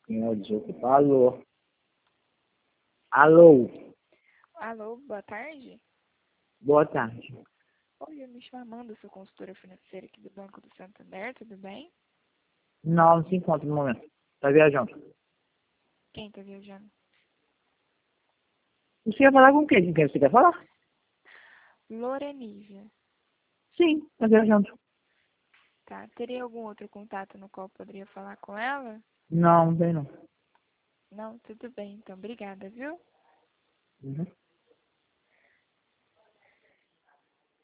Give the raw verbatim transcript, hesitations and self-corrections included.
Senhor desocupado. Alô? Alô? Alô, boa tarde. Boa tarde. Oi, eu me chamo Amanda, sou consultora financeira aqui do Banco do Santander, tudo bem? Não, não se encontra no momento. Tá viajando. Quem tá viajando? Você quer falar com quem? Com quem você quer falar? Lorenívia. Sim, tá viajando. Tá, teria algum outro contato no qual eu poderia falar com ela? Não, não tem não. Não, tudo bem, então, obrigada, viu? Uhum.